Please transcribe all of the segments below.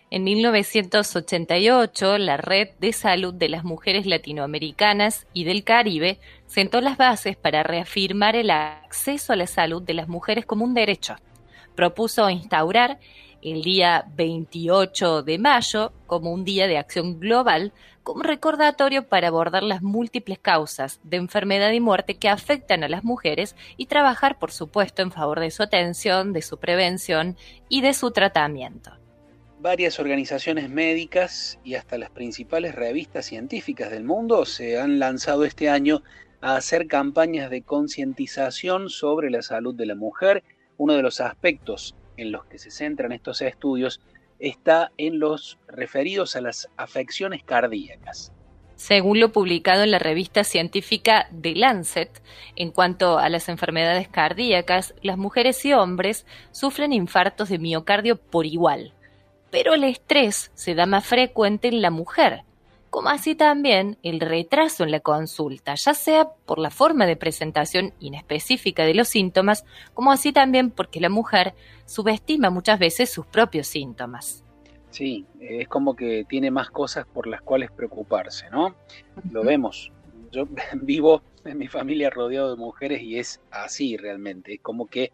En 1988, la Red de Salud de las Mujeres Latinoamericanas y del Caribe sentó las bases para reafirmar el acceso a la salud de las mujeres como un derecho. Propuso instaurar el día 28 de mayo como un día de acción global, como recordatorio para abordar las múltiples causas de enfermedad y muerte que afectan a las mujeres y trabajar, por supuesto, en favor de su atención, de su prevención y de su tratamiento. Varias organizaciones médicas y hasta las principales revistas científicas del mundo se han lanzado este año a hacer campañas de concientización sobre la salud de la mujer. Uno de los aspectos en los que se centran estos estudios está en los referidos a las afecciones cardíacas. Según lo publicado en la revista científica The Lancet, en cuanto a las enfermedades cardíacas, las mujeres y hombres sufren infartos de miocardio por igual, pero el estrés se da más frecuente en la mujer, como así también el retraso en la consulta, ya sea por la forma de presentación inespecífica de los síntomas, como así también porque la mujer subestima muchas veces sus propios síntomas. Sí, es como que tiene más cosas por las cuales preocuparse, ¿no? Lo vemos. Yo vivo en mi familia rodeado de mujeres y es así realmente. Es como que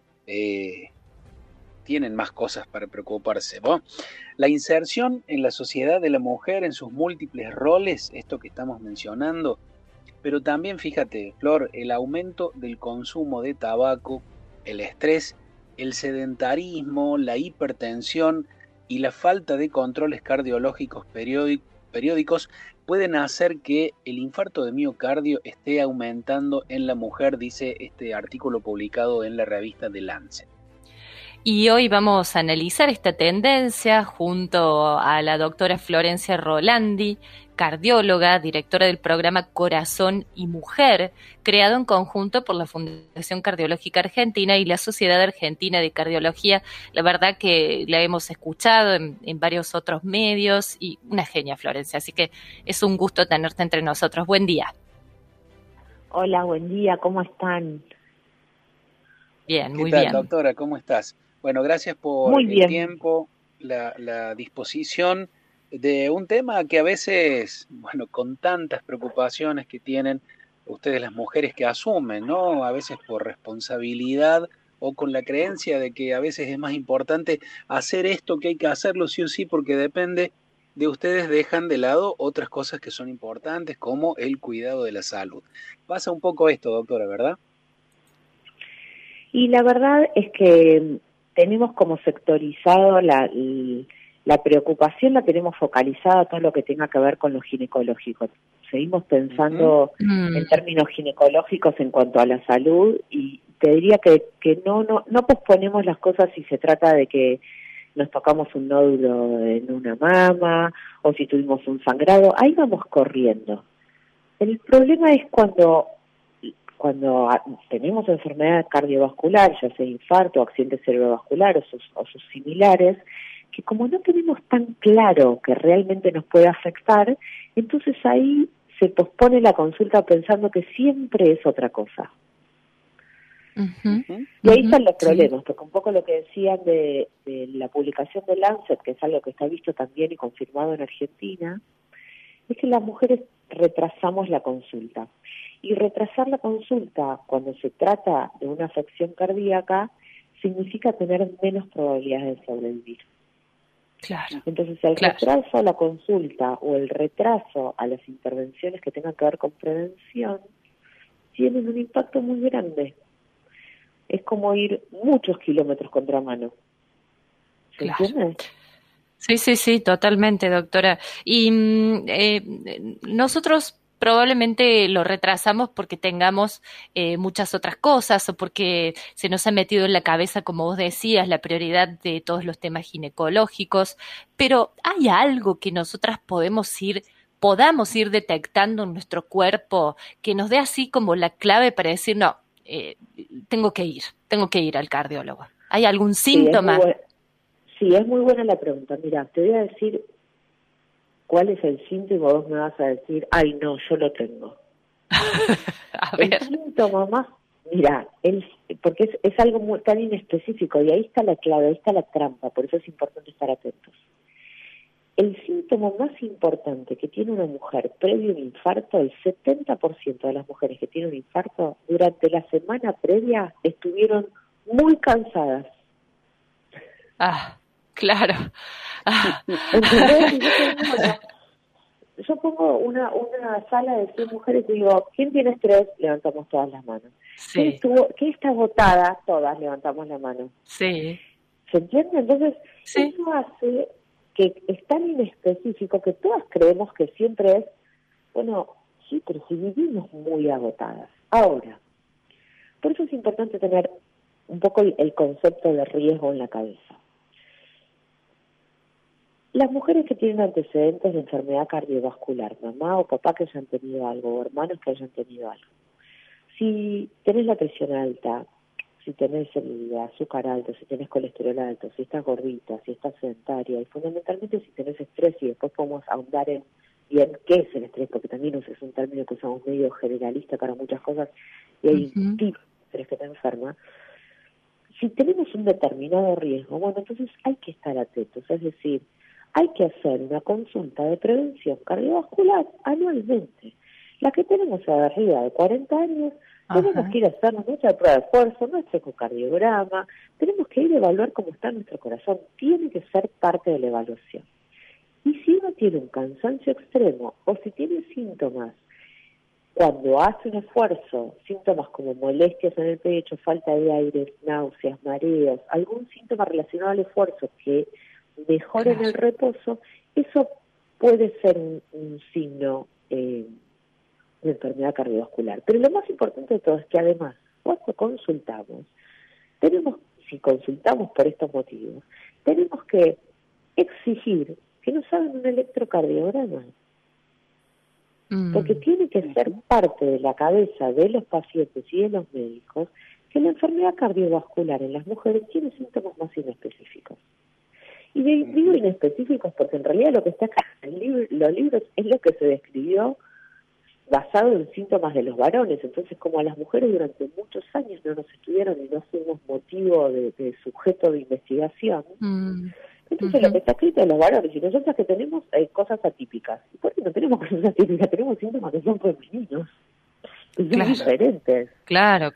tienen más cosas para preocuparse. Bueno, la inserción en la sociedad de la mujer en sus múltiples roles, esto que estamos mencionando, pero también fíjate, Flor, el aumento del consumo de tabaco, el estrés, el sedentarismo, la hipertensión y la falta de controles cardiológicos periódicos pueden hacer que el infarto de miocardio esté aumentando en la mujer, dice este artículo publicado en la revista The Lancet. Y hoy vamos a analizar esta tendencia junto a la doctora Florencia Rolandi, cardióloga, directora del programa Corazón y Mujer, creado en conjunto por la Fundación Cardiológica Argentina y la Sociedad Argentina de Cardiología. La verdad que la hemos escuchado en varios otros medios y una genia, Florencia. Así que es un gusto tenerte entre nosotros. Buen día. Hola, buen día, ¿cómo están? Bien, ¿Qué muy tal, bien. doctora? ¿Cómo estás? Bueno, gracias por Muy el bien. tiempo, la disposición de un tema que a veces, bueno, con tantas preocupaciones que tienen ustedes las mujeres que asumen, ¿no? A veces por responsabilidad o con la creencia de que a veces es más importante hacer esto que hay que hacerlo sí o sí porque depende de ustedes, dejan de lado otras cosas que son importantes como el cuidado de la salud. Pasa un poco esto, doctora, ¿verdad? Y la verdad es que tenemos como sectorizado la preocupación, la tenemos focalizada a todo lo que tenga que ver con lo ginecológico. Seguimos pensando en términos ginecológicos en cuanto a la salud y te diría que no posponemos las cosas si se trata de que nos tocamos un nódulo en una mama o si tuvimos un sangrado, ahí vamos corriendo. El problema es cuando tenemos enfermedad cardiovascular, ya sea infarto, accidente cerebrovascular o sus similares, que como no tenemos tan claro que realmente nos puede afectar, entonces ahí se pospone la consulta pensando que siempre es otra cosa. Y ahí están los problemas, porque un poco lo que decían de la publicación de Lancet, que es algo que está visto también y confirmado en Argentina, es que las mujeres retrasamos la consulta. Y retrasar la consulta cuando se trata de una afección cardíaca significa tener menos probabilidades de sobrevivir. Claro. Entonces el retraso a la consulta o el retraso a las intervenciones que tengan que ver con prevención tienen un impacto muy grande. Es como ir muchos kilómetros contramano. ¿Se entiende? Sí, totalmente, doctora. Y nosotros probablemente lo retrasamos porque tengamos muchas otras cosas o porque se nos ha metido en la cabeza, como vos decías, la prioridad de todos los temas ginecológicos, pero ¿hay algo que nosotras podamos ir detectando en nuestro cuerpo que nos dé así como la clave para decir, no, tengo que ir al cardiólogo? ¿Hay algún síntoma? Sí, es muy buena la pregunta. Mira, te voy a decir cuál es el síntoma y vos me vas a decir, ay no, yo lo tengo. A ver. El síntoma más, mira, porque es algo tan inespecífico y ahí está la clave, ahí está la trampa, por eso es importante estar atentos. el síntoma más importante que tiene una mujer previo a un infarto, el 70% de las mujeres que tienen un infarto, durante la semana previa estuvieron muy cansadas. Ah, claro. Ah. Entonces, yo pongo una sala de 100 mujeres y digo, ¿quién tiene estrés? Levantamos todas las manos. Sí. ¿Quién está agotada? Todas levantamos la mano. Sí. ¿Se entiende? Entonces, sí. Eso hace que es tan inespecífico que todas creemos que siempre es, bueno, sí, pero si vivimos muy agotadas. Ahora, por eso es importante tener un poco el concepto de riesgo en la cabeza. Las mujeres que tienen antecedentes de enfermedad cardiovascular, mamá o papá que hayan tenido algo, o hermanos que hayan tenido algo, si tenés la presión alta, si tenés el azúcar alto, si tenés colesterol alto, si estás gordita, si estás sedentaria, y fundamentalmente si tenés estrés, y después podemos ahondar en bien qué es el estrés, porque también es un término que usamos medio generalista para muchas cosas, y hay un tipo de estrés que te enferma. Si tenemos un determinado riesgo, bueno, entonces hay que estar atentos, es decir, hay que hacer una consulta de prevención cardiovascular anualmente. La que tenemos arriba de 40 años, tenemos que ir a hacernos nuestra prueba de esfuerzo, nuestro ecocardiograma, tenemos que ir a evaluar cómo está nuestro corazón, tiene que ser parte de la evaluación. Y si uno tiene un cansancio extremo o si tiene síntomas, cuando hace un esfuerzo, síntomas como molestias en el pecho, falta de aire, náuseas, mareos, algún síntoma relacionado al esfuerzo que mejore en el reposo, eso puede ser un signo de enfermedad cardiovascular. Pero lo más importante de todo es que además, cuando consultamos, si consultamos por estos motivos, tenemos que exigir que nos hagan un electrocardiograma. Porque tiene que ser parte de la cabeza de los pacientes y de los médicos que la enfermedad cardiovascular en las mujeres tiene síntomas más inespecíficos. Y digo inespecíficos porque en realidad lo que está acá en los libros es lo que se describió basado en síntomas de los varones. Entonces, como a las mujeres durante muchos años no nos estudiaron y no fuimos motivo de sujeto de investigación, entonces lo que está escrito en los varones, y nosotros que tenemos cosas atípicas. ¿Y por qué no tenemos cosas atípicas? Tenemos síntomas que son femeninos, que son diferentes. Claro.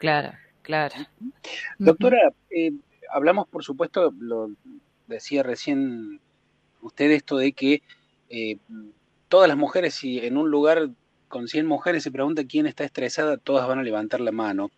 Doctora, hablamos, por supuesto, lo decía recién usted, esto de que todas las mujeres, si en un lugar con 100 mujeres se pregunta quién está estresada, todas van a levantar la mano.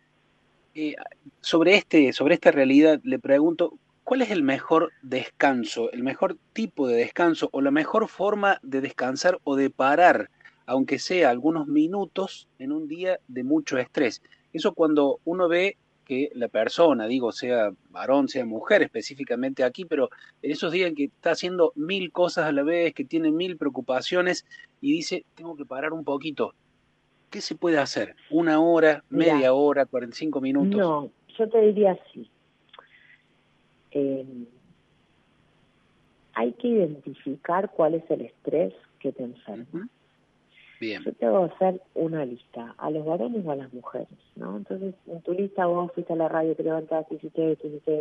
Sobre esta realidad le pregunto, ¿cuál es el mejor descanso, el mejor tipo de descanso o la mejor forma de descansar o de parar, aunque sea algunos minutos en un día de mucho estrés? Eso cuando uno ve que la persona, digo, sea varón, sea mujer específicamente aquí, pero en esos días en que está haciendo 1000 cosas a la vez, que tiene 1000 preocupaciones y dice, tengo que parar un poquito. ¿Qué se puede hacer? ¿Una hora, media hora, 45 minutos? No, yo te diría así. Hay que identificar cuál es el estrés que te enferma. Bien. Yo te voy a hacer una lista, a los varones o a las mujeres, ¿no? Entonces, en tu lista vos fuiste a la radio, te levantaste, hiciste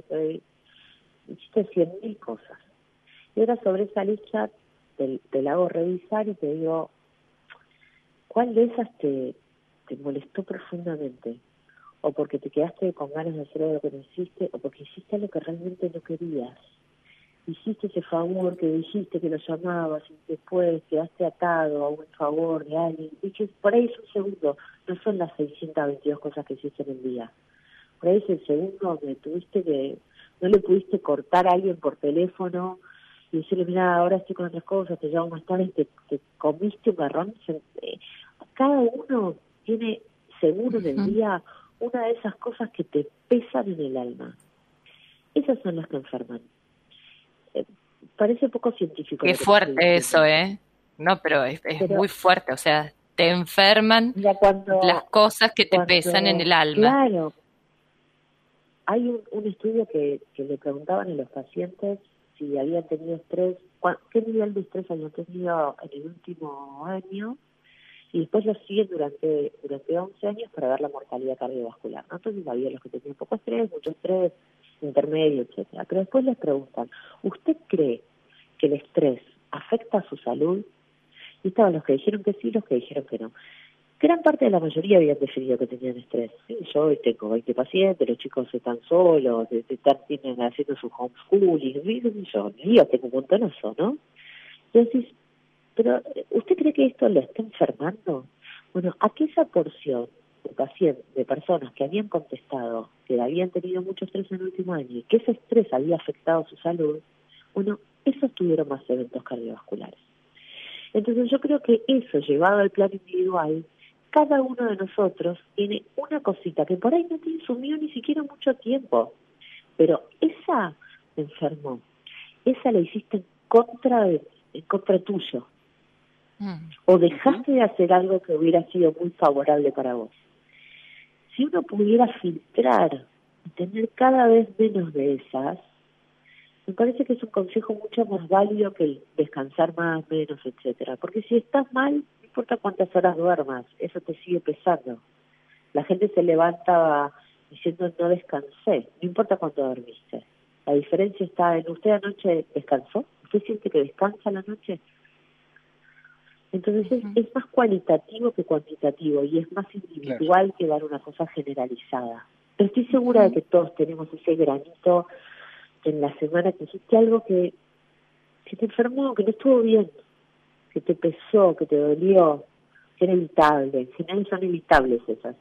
100.000 cosas. Y ahora sobre esa lista te la hago revisar y te digo, ¿cuál de esas te molestó profundamente? O porque te quedaste con ganas de hacer algo que no hiciste, o porque hiciste algo que realmente no querías. Hiciste ese favor que dijiste que lo llamabas y después quedaste atado a un favor de alguien. Y que por ahí es un segundo, no son las 622 cosas que hiciste en el día. Por ahí es el segundo donde no le pudiste cortar a alguien por teléfono y decirle, mira, ahora estoy con otras cosas, te llamo más tarde, te comiste un garrón. Cada uno tiene seguro en el día una de esas cosas que te pesan en el alma. Esas son las que enferman. Parece poco científico. Qué fuerte eso, ¿eh? No, pero es muy fuerte, o sea, te enferman las cosas que te pesan en el alma. Claro. Hay un estudio que le preguntaban a los pacientes si habían tenido estrés, qué nivel de estrés habían tenido en el último año, y después lo siguen durante 11 años para ver la mortalidad cardiovascular, ¿no? Entonces había los que tenían poco estrés, mucho estrés, intermedio, etcétera. Pero después les preguntan, ¿usted cree que el estrés afecta su salud. Y estaban los que dijeron que sí, los que dijeron que no. Gran parte de la mayoría habían definido que tenían estrés. Sí, yo hoy tengo 20 pacientes, los chicos están solos, tienen haciendo su homeschooling, y yo tengo un montonazo, ¿no? Y decís, pero ¿usted cree que esto lo está enfermando? Bueno, aquella porción de pacientes, de personas que habían contestado que habían tenido mucho estrés en el último año y que ese estrés había afectado su salud, bueno, esos tuvieron más eventos cardiovasculares. Entonces yo creo que eso, llevado al plano individual, cada uno de nosotros tiene una cosita que por ahí no te insumió ni siquiera mucho tiempo, pero esa te enfermó, esa la hiciste en contra tuyo, o dejaste de hacer algo que hubiera sido muy favorable para vos. Si uno pudiera filtrar y tener cada vez menos de esas, me parece que es un consejo mucho más válido que el descansar más, menos, etcétera. Porque si estás mal, no importa cuántas horas duermas, eso te sigue pesando. La gente se levanta diciendo no descansé, no importa cuánto dormiste. La diferencia está en usted anoche descansó, usted siente que descansa la noche. Entonces es más cualitativo que cuantitativo y es más individual que dar una cosa generalizada. Pero estoy segura de que todos tenemos ese granito en la semana que hiciste algo que te enfermó, que no estuvo bien, que te pesó, que te dolió, que era evitable. En general son evitables esas.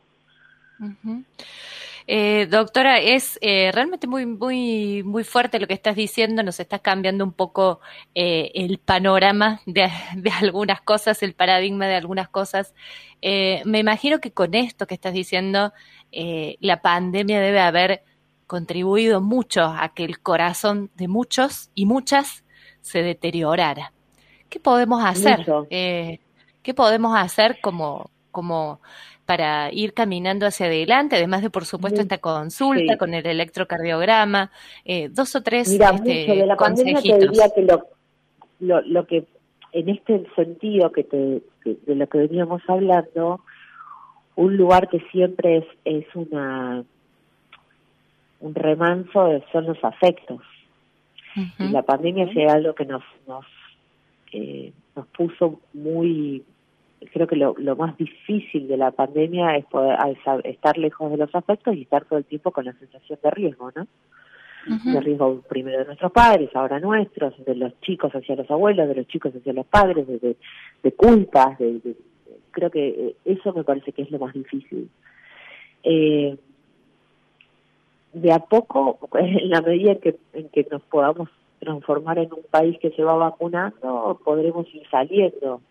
Doctora, es realmente muy fuerte lo que estás diciendo. Nos estás cambiando un poco el panorama de algunas cosas, el paradigma de algunas cosas. Me imagino que con esto que estás diciendo, la pandemia debe haber contribuido mucho a que el corazón de muchos y muchas se deteriorara. ¿Qué podemos hacer? ¿Qué podemos hacer como para ir caminando hacia adelante? Además de, por supuesto, esta consulta con el electrocardiograma, 2 o 3 mucho de la pandemia te diría que lo que en este sentido de lo que veníamos hablando, un lugar que siempre es un remanso son los afectos. Y la pandemia es algo que nos puso muy, creo que lo más difícil de la pandemia es poder estar lejos de los afectos y estar todo el tiempo con la sensación de riesgo, ¿no? De riesgo primero de nuestros padres, ahora nuestros, de los chicos hacia los abuelos, de los chicos hacia los padres, de culpas, creo que eso me parece que es lo más difícil. De a poco, en la medida en que nos podamos transformar en un país que se va vacunando, podremos ir saliendo.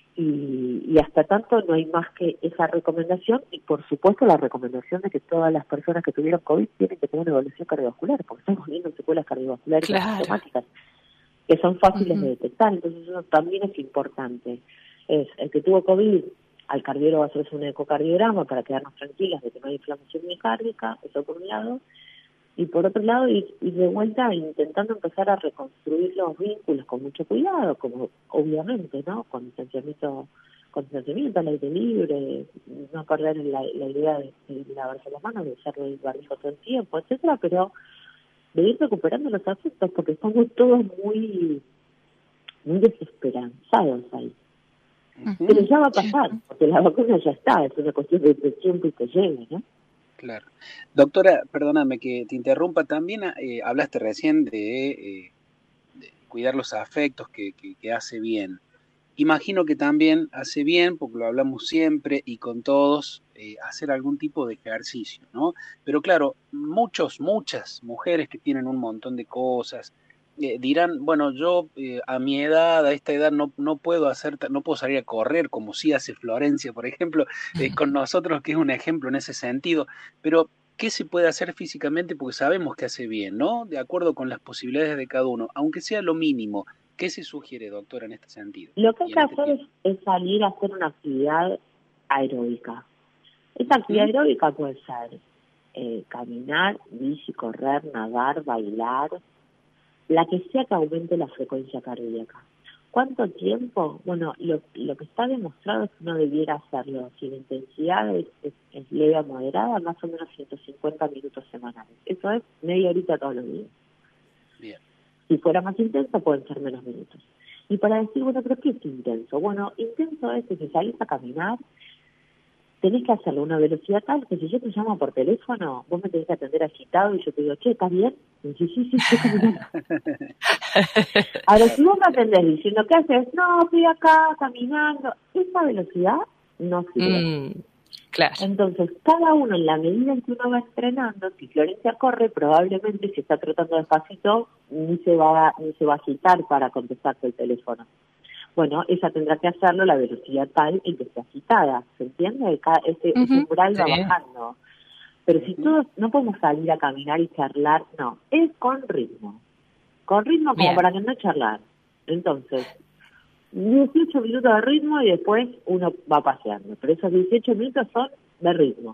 Y hasta tanto no hay más que esa recomendación y, por supuesto, la recomendación de que todas las personas que tuvieron COVID tienen que tener una evaluación cardiovascular, porque estamos viendo secuelas cardiovasculares asintomáticas que son fáciles de detectar. Entonces eso también es importante. El que tuvo COVID, al cardiólogo hacerse un ecocardiograma para quedarnos tranquilas de que no hay inflamación miocárdica, eso por un lado. Y por otro lado, y de vuelta intentando empezar a reconstruir los vínculos con mucho cuidado, como obviamente, ¿no? Con distanciamiento al aire libre, no perder la idea de lavarse las manos, de usar el barbijo todo el tiempo, etcétera, pero de ir recuperando los afectos, porque estamos todos muy desesperanzados ahí. Pero ya va a pasar, porque la vacuna ya está, es una cuestión de tiempo y que llegue, ¿no? Claro. Doctora, perdóname que te interrumpa, también hablaste recién de cuidar los afectos, que hace bien. Imagino que también hace bien, porque lo hablamos siempre y con todos, hacer algún tipo de ejercicio, ¿no? Pero claro, muchas mujeres que tienen un montón de cosas, dirán, bueno, yo a mi edad, a esta edad, no puedo salir a correr como sí hace Florencia, por ejemplo, con nosotros, que es un ejemplo en ese sentido, pero ¿qué se puede hacer físicamente? Porque sabemos que hace bien, ¿no? De acuerdo con las posibilidades de cada uno, aunque sea lo mínimo. ¿Qué se sugiere, doctora, en este sentido? Lo que hay que hacer es salir a hacer una actividad aeróbica. Esa actividad aeróbica puede ser caminar, bici, correr, nadar, bailar, la que sea que aumente la frecuencia cardíaca. ¿Cuánto tiempo? Bueno, lo que está demostrado es que uno debiera hacerlo. Si la intensidad es leve a moderada, más o menos 150 minutos semanales. Eso es media horita todos los días. Bien. Si fuera más intensa, pueden ser menos minutos. Y para decir, bueno, ¿pero qué es intenso? Bueno, intenso es que si salís a caminar, tenés que hacerlo a una velocidad tal que si yo te llamo por teléfono, vos me tenés que atender agitado y yo te digo, che, ¿estás bien? Y sí, sí, estoy caminando. Ahora, si vos me atendés diciendo, ¿qué haces? No, estoy acá caminando. Esa velocidad no sirve. Claro. Entonces, cada uno en la medida en que uno va entrenando, si Florencia corre, probablemente si está trotando despacito, ni se va a agitar para contestarte el teléfono. Bueno, ella tendrá que hacerlo a la velocidad tal en que esté agitada, ¿se entiende? Ese umbral va bajando. Pero si todos no podemos salir a caminar y charlar, no, es con ritmo como Bien. para que no charlar. Entonces, 18 minutos de ritmo y después uno va paseando, pero esos 18 minutos son de ritmo.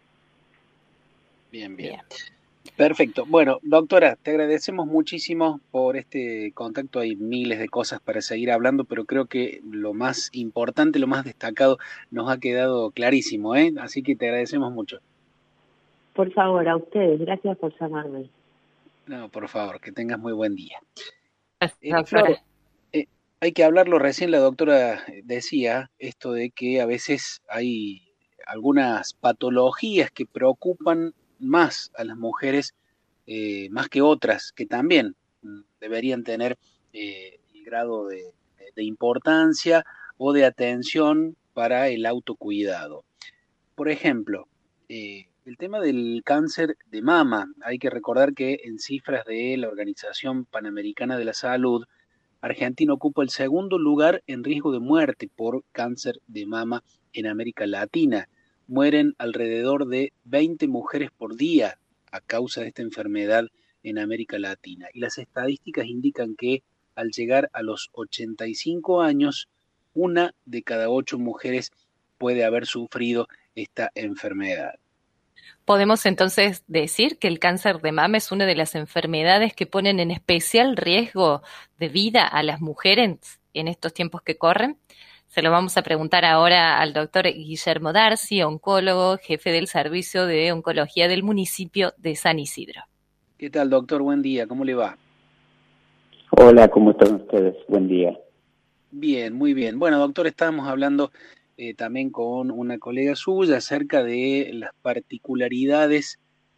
Bien. Perfecto. Bueno, doctora, te agradecemos muchísimo por este contacto. Hay miles de cosas para seguir hablando, pero creo que lo más importante, lo más destacado, nos ha quedado clarísimo, ¿eh? Así que te agradecemos mucho. Por favor, a ustedes, gracias por llamarme. No, por favor, que tengas muy buen día. Gracias, Flor, hay que hablarlo, recién la doctora decía esto de que a veces hay algunas patologías que preocupan más a las mujeres, más que otras, que también deberían tener el grado de importancia o de atención para el autocuidado. Por ejemplo, el tema del cáncer de mama, hay que recordar que en cifras de la Organización Panamericana de la Salud, Argentina ocupa el segundo lugar en riesgo de muerte por cáncer de mama en América Latina. Mueren alrededor de 20 mujeres por día a causa de esta enfermedad en América Latina. Y las estadísticas indican que al llegar a los 85 años, 1 de cada 8 mujeres puede haber sufrido esta enfermedad. ¿Podemos entonces decir que el cáncer de mama es una de las enfermedades que ponen en especial riesgo de vida a las mujeres en estos tiempos que corren? Se lo vamos a preguntar ahora al doctor Guillermo Darcy, oncólogo, jefe del Servicio de Oncología del municipio de San Isidro. ¿Qué tal, doctor? Buen día, ¿cómo le va? Hola, ¿cómo están ustedes? Buen día. Bien, muy bien. Bueno, doctor, estábamos hablando también con una colega suya acerca de las particularidades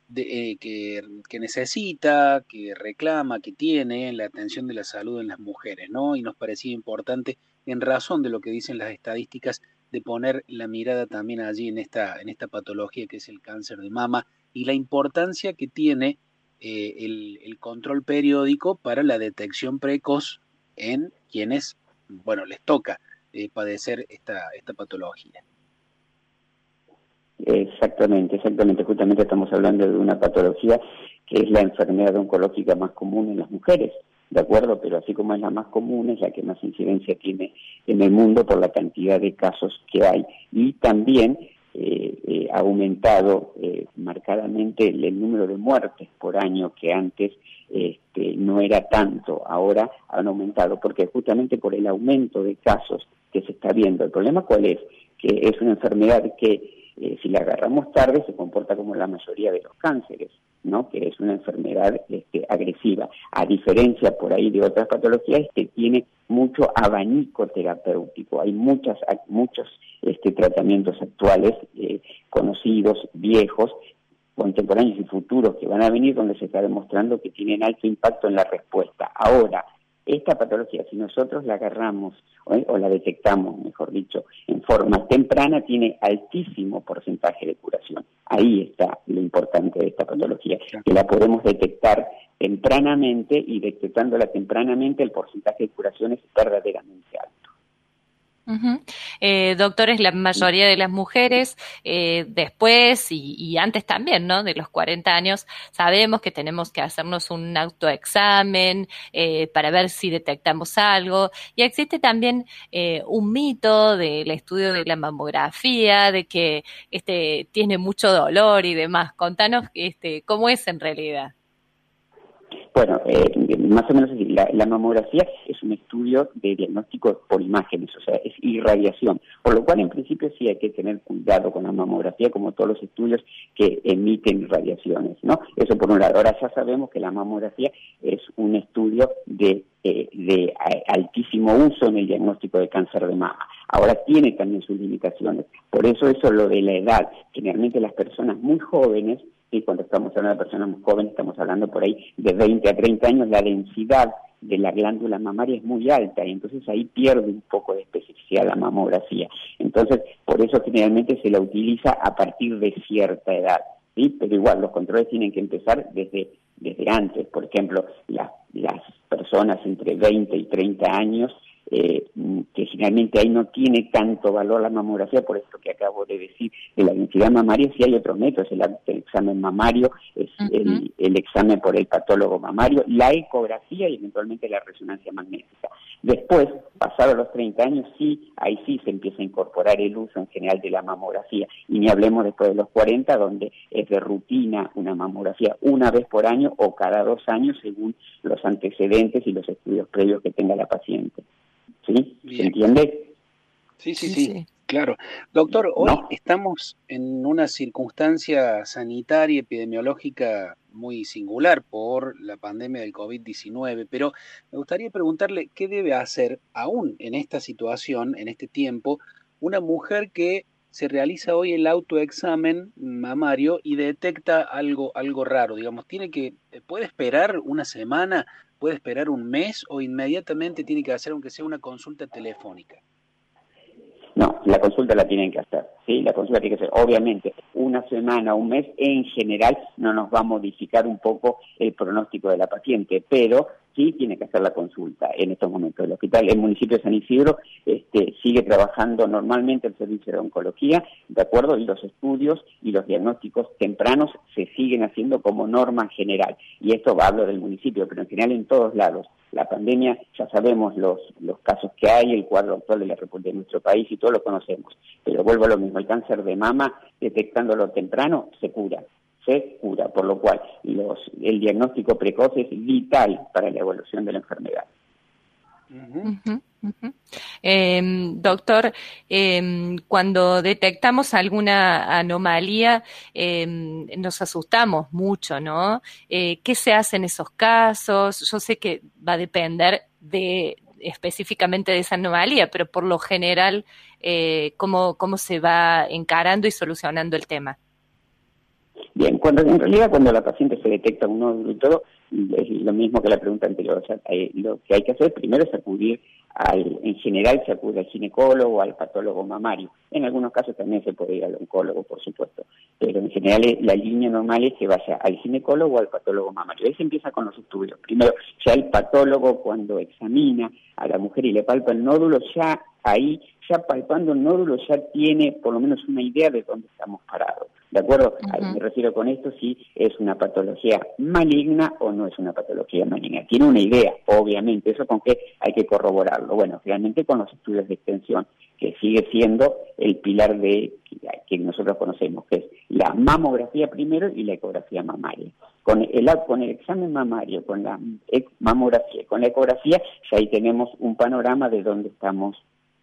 que necesita, que reclama, que tiene la atención de la salud en las mujeres, ¿no? Y nos parecía importante, en razón de lo que dicen las estadísticas, de poner la mirada también allí en esta patología que es el cáncer de mama y la importancia que tiene el control periódico para la detección precoz en quienes, bueno, les toca padecer esta patología. Exactamente. Justamente estamos hablando de una patología que es la enfermedad oncológica más común en las mujeres, ¿de acuerdo? Pero así como es la más común, es la que más incidencia tiene en el mundo por la cantidad de casos que hay. Y también ha aumentado marcadamente el número de muertes por año, que antes no era tanto, ahora han aumentado, porque justamente por el aumento de casos que se está viendo. ¿El problema cuál es? Que es una enfermedad que si la agarramos tarde se comporta como la mayoría de los cánceres, ¿no? Que es una enfermedad agresiva, a diferencia por ahí de otras patologías que tiene mucho abanico terapéutico. Hay muchos tratamientos actuales, conocidos, viejos, contemporáneos y futuros que van a venir, donde se está demostrando que tienen alto impacto en la respuesta. Ahora, esta patología, si nosotros la agarramos o la detectamos, mejor dicho, en forma temprana, tiene altísimo porcentaje de curación. Ahí está lo importante de esta patología, que la podemos detectar tempranamente, y detectándola tempranamente el porcentaje de curación es verdaderamente alto. Doctores, la mayoría de las mujeres después y antes también, ¿no? De los 40 años, sabemos que tenemos que hacernos un autoexamen para ver si detectamos algo. Y existe también un mito del estudio de la mamografía, de que tiene mucho dolor y demás. Contanos cómo es en realidad. Bueno, más o menos así. La mamografía es un estudio de diagnóstico por imágenes, o sea, es irradiación, por lo cual en principio sí hay que tener cuidado con la mamografía, como todos los estudios que emiten radiaciones, ¿no? Eso por un lado. Ahora ya sabemos que la mamografía es un estudio de altísimo uso en el diagnóstico de cáncer de mama. Ahora tiene también sus limitaciones. Por eso lo de la edad, generalmente las personas muy jóvenes, y cuando estamos hablando de personas muy jóvenes, estamos hablando por ahí de 20 a 30 años, la densidad de la glándula mamaria es muy alta y entonces ahí pierde un poco de especificidad la mamografía. Entonces, por eso generalmente se la utiliza a partir de cierta edad, ¿sí? Pero igual, los controles tienen que empezar desde antes. Por ejemplo, las personas entre 20 y 30 años, que generalmente ahí no tiene tanto valor la mamografía, por esto que acabo de decir, de la densidad mamaria, sí hay otros métodos, el examen mamario, es el examen por el patólogo mamario, la ecografía y eventualmente la resonancia magnética. Después, pasados los 30 años, ahí sí se empieza a incorporar el uso en general de la mamografía, y ni hablemos después de los 40, donde es de rutina una mamografía una vez por año o cada 2 años, según los antecedentes y los estudios previos que tenga la paciente. ¿Sí? ¿Se entiende? Sí, claro. Doctor, hoy estamos en una circunstancia sanitaria, epidemiológica muy singular por la pandemia del COVID-19, pero me gustaría preguntarle qué debe hacer, aún en esta situación, en este tiempo, una mujer que se realiza hoy el autoexamen mamario y detecta algo raro, digamos, puede esperar una semana, puede esperar un mes o inmediatamente tiene que hacer aunque sea una consulta telefónica. No, la consulta la tienen que hacer, ¿sí? La consulta tiene que ser, obviamente, una semana, un mes, en general no nos va a modificar un poco el pronóstico de la paciente, pero sí tiene que hacer la consulta en estos momentos. El municipio de San Isidro sigue trabajando normalmente el servicio de oncología, ¿de acuerdo? Y los estudios y los diagnósticos tempranos se siguen haciendo como norma general. Y esto hablo del municipio, pero en general en todos lados. La pandemia, ya sabemos los casos que hay, el cuadro actual de nuestro país y todo lo conocemos. Pero vuelvo a lo mismo, el cáncer de mama, detectándolo temprano, se cura, por lo cual el diagnóstico precoz es vital para la evolución de la enfermedad. Doctor, cuando detectamos alguna anomalía, nos asustamos mucho, ¿no? ¿Qué se hace en esos casos? Yo sé que va a depender específicamente de esa anomalía, pero por lo general, ¿cómo se va encarando y solucionando el tema? Bien, en realidad cuando la paciente se detecta un nódulo y todo, es lo mismo que la pregunta anterior. O sea, lo que hay que hacer primero es acudir en general se acude al ginecólogo o al patólogo mamario. En algunos casos también se puede ir al oncólogo, por supuesto. Pero en general la línea normal es que vaya al ginecólogo o al patólogo mamario. Ahí se empieza con los estudios. Primero, ya el patólogo cuando examina a la mujer y le palpa el nódulo, ya palpando el nódulo ya tiene por lo menos una idea de dónde estamos parados. ¿De acuerdo? Me refiero con esto si es una patología maligna o no es una patología maligna. Tiene una idea, obviamente. ¿Eso con qué hay que corroborarlo? Bueno, realmente con los estudios de extensión, que sigue siendo el pilar que nosotros conocemos, que es la mamografía primero y la ecografía mamaria. Con el examen mamario, con la mamografía, con la ecografía, ya ahí tenemos un panorama de dónde estamos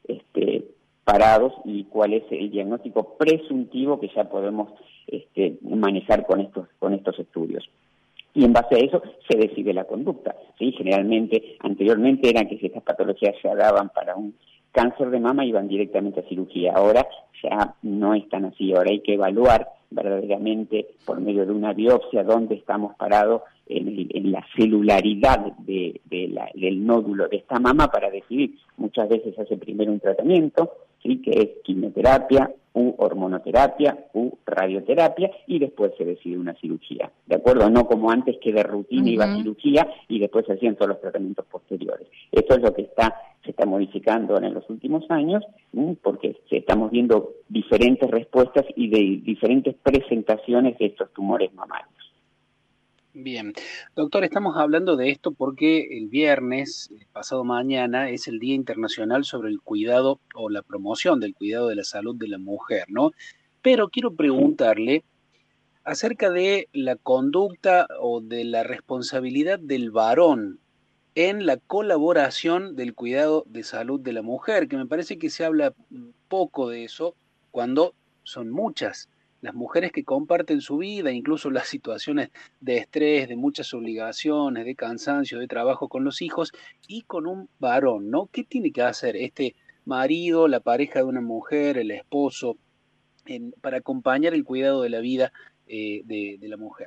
parados y cuál es el diagnóstico presuntivo que ya podemos manejar con estos estudios. Y en base a eso se decide la conducta, ¿sí? Generalmente, anteriormente era que si estas patologías se daban para un cáncer de mama iban directamente a cirugía. Ahora ya no es tan así, ahora hay que evaluar verdaderamente por medio de una biopsia dónde estamos parados en la celularidad del nódulo de esta mama para decidir. Muchas veces se hace primero un tratamiento, ¿sí? Que es quimioterapia, u hormonoterapia, u radioterapia, y después se decide una cirugía, ¿de acuerdo? No como antes que de rutina iba a cirugía y después se hacían todos los tratamientos posteriores. Esto es lo que se está modificando en los últimos años, porque estamos viendo diferentes respuestas y de diferentes presentaciones de estos tumores mamarios. Bien, doctor, estamos hablando de esto porque el viernes, pasado mañana, es el Día Internacional sobre el Cuidado o la promoción del cuidado de la salud de la mujer, ¿no? Pero quiero preguntarle acerca de la conducta o de la responsabilidad del varón en la colaboración del cuidado de salud de la mujer, que me parece que se habla poco de eso cuando son muchas las mujeres que comparten su vida, incluso las situaciones de estrés, de muchas obligaciones, de cansancio, de trabajo con los hijos, y con un varón, ¿no? ¿Qué tiene que hacer este marido, la pareja de una mujer, el esposo, para acompañar el cuidado de la vida de la mujer?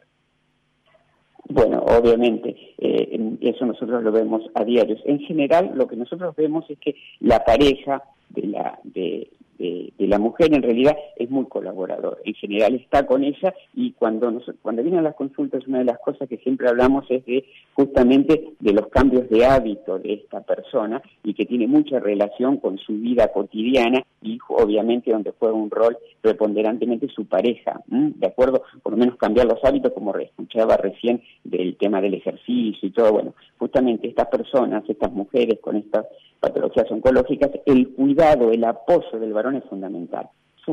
Bueno, obviamente, eso nosotros lo vemos a diario. En general, lo que nosotros vemos es que la pareja de la mujer en realidad es muy colaborador. En general está con ella, y cuando vienen las consultas, una de las cosas que siempre hablamos es justamente de los cambios de hábito de esta persona, y que tiene mucha relación con su vida cotidiana, y obviamente donde juega un rol preponderantemente su pareja, ¿de acuerdo? Por lo menos cambiar los hábitos, como escuchaba recién del tema del ejercicio y todo. Bueno, justamente estas personas, estas mujeres con estas patologías oncológicas, el cuidado, el apoyo del varón es fundamental,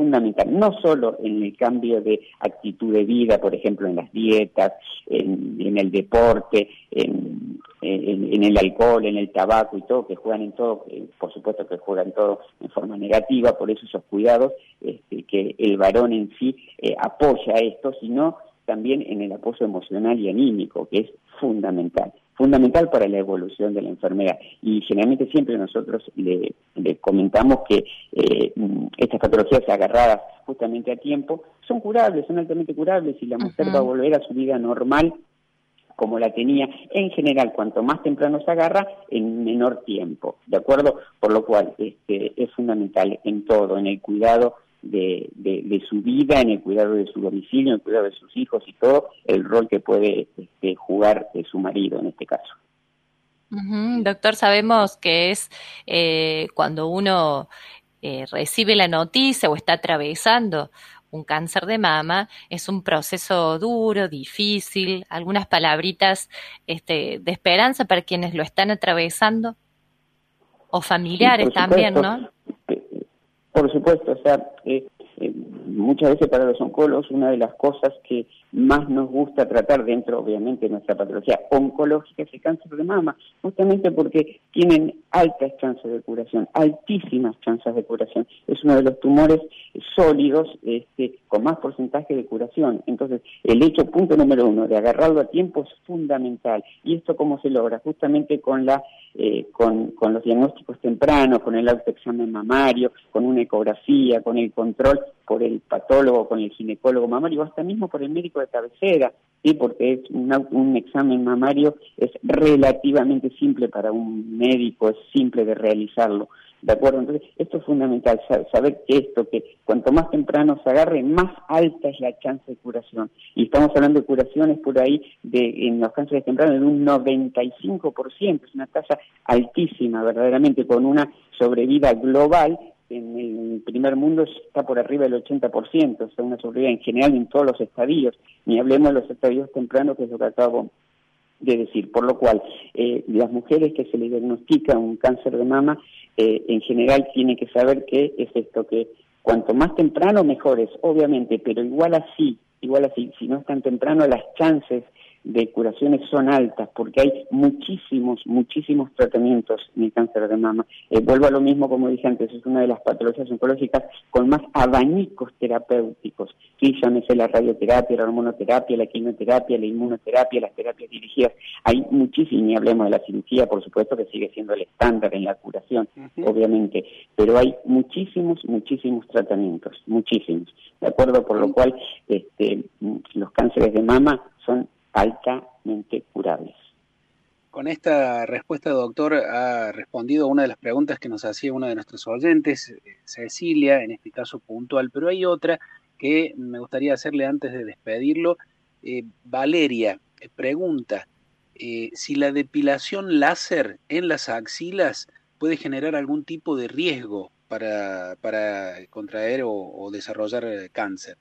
no solo en el cambio de actitud de vida, por ejemplo, en las dietas, en el deporte, en el alcohol, en el tabaco y todo, que juegan en todo, por supuesto que juegan todo en forma negativa, por eso esos cuidados, que el varón en sí apoya esto, sino también en el apoyo emocional y anímico, que es fundamental para la evolución de la enfermedad. Y generalmente siempre nosotros le comentamos que estas patologías agarradas justamente a tiempo son curables, son altamente curables, y la mujer va a volver a su vida normal como la tenía en general, cuanto más temprano se agarra, en menor tiempo, ¿de acuerdo? Por lo cual es fundamental en todo, en el cuidado de su vida, en el cuidado de su domicilio, en el cuidado de sus hijos y todo, el rol que puede jugar su marido en este caso. Doctor, sabemos que es cuando uno recibe la noticia o está atravesando un cáncer de mama, es un proceso duro, difícil, algunas palabritas de esperanza para quienes lo están atravesando, o familiares sí, también, ¿no? Por supuesto, o sea, muchas veces para los oncólogos una de las cosas que más nos gusta tratar dentro, obviamente, de nuestra patología oncológica es el cáncer de mama, justamente porque tienen altas chances de curación, altísimas chances de curación. Es uno de los tumores sólidos con más porcentaje de curación. Entonces, el hecho, punto número 1, de agarrarlo a tiempo es fundamental. ¿Y esto cómo se logra? Justamente con los diagnósticos tempranos, con el autoexamen mamario, con una ecografía, con el control por el patólogo, con el ginecólogo mamario, hasta mismo por el médico de cabecera, ¿sí? Porque es un examen mamario es relativamente simple para un médico, es simple de realizarlo, ¿de acuerdo? Entonces, esto es fundamental, saber que cuanto más temprano se agarre, más alta es la chance de curación. Y estamos hablando de curaciones por ahí, en los cánceres tempranos, de un 95%, es una tasa altísima, verdaderamente, con una sobrevida global. En el primer mundo está por arriba del 80%, o sea, una sobrevida en general en todos los estadios, ni hablemos de los estadios tempranos, que es lo que acabo de decir. Por lo cual, las mujeres que se les diagnostica un cáncer de mama, en general tienen que saber que es esto, que cuanto más temprano mejores, obviamente, pero igual así, si no es tan temprano, las chances de curaciones son altas, porque hay muchísimos tratamientos en el cáncer de mama. Vuelvo a lo mismo, como dije antes, es una de las patologías oncológicas con más abanicos terapéuticos, sí, llámese la radioterapia, la hormonoterapia, la quimioterapia, la inmunoterapia, las terapias dirigidas. Hay muchísimos, y hablemos de la cirugía, por supuesto, que sigue siendo el estándar en la curación, obviamente, pero hay muchísimos tratamientos, muchísimos, ¿de acuerdo? Por lo cual, los cánceres de mama son altamente curables. Con esta respuesta, doctor, ha respondido a una de las preguntas que nos hacía una de nuestros oyentes, Cecilia, en este caso puntual, pero hay otra que me gustaría hacerle antes de despedirlo. Valeria pregunta si la depilación láser en las axilas puede generar algún tipo de riesgo para contraer o desarrollar cáncer.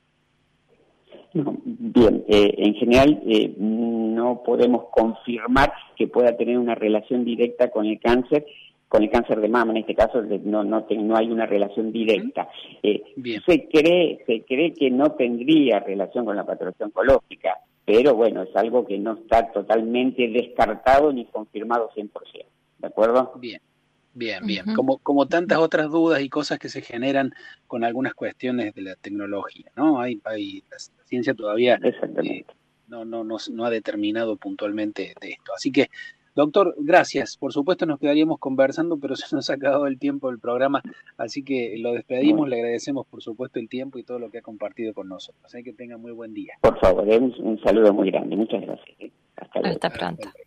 No, bien, en general no podemos confirmar que pueda tener una relación directa con el cáncer de mama. En este caso no hay una relación directa. Se cree que no tendría relación con la patología oncológica, pero bueno, es algo que no está totalmente descartado ni confirmado 100%, ¿de acuerdo? Bien. Bien, bien. Como tantas otras dudas y cosas que se generan con algunas cuestiones de la tecnología, ¿no? La ciencia todavía no ha determinado puntualmente de esto. Así que, doctor, gracias. Por supuesto nos quedaríamos conversando, pero se nos ha acabado el tiempo del programa, así que lo despedimos. Le agradecemos, por supuesto, el tiempo y todo lo que ha compartido con nosotros. Que tenga muy buen día. Por favor, un saludo muy grande. Muchas gracias. Hasta pronto.